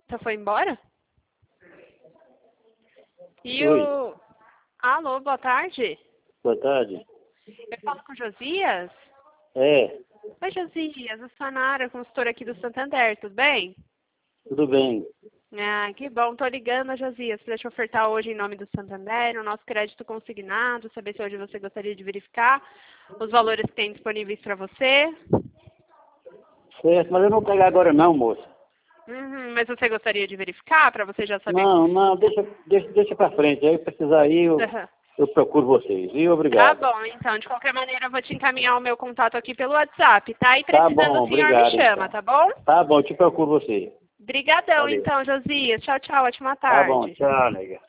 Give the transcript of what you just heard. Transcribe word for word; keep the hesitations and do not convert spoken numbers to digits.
Você foi embora? E Oi. o... Alô, boa tarde. Boa tarde. Eu falo com o Josias? É, Oi, Josias. Eu sou a Nara, consultora aqui do Santander, tudo bem? tudo bem. Ah, que bom. Tô ligando, Josias, para te ofertar hoje em nome do Santander o nosso crédito consignado, saber se hoje você gostaria de verificar os valores que tem disponíveis para você. Certo, mas eu não vou pegar agora não, moça. Uhum, mas você gostaria de verificar para você já saber? Não, não, deixa, deixa, deixa pra frente. Aí precisar ir, eu, Uhum. eu procuro vocês. E Tá obrigado. bom, então. De qualquer maneira, eu vou te encaminhar o meu contato aqui pelo WhatsApp, tá? E Tá precisando, bom, o senhor me obrigado chama, então. tá bom? Tá bom, eu te procuro você. Obrigadão, Valeu. então, Josias. Tchau, tchau. Ótima Tá bom, tarde. tchau, nega.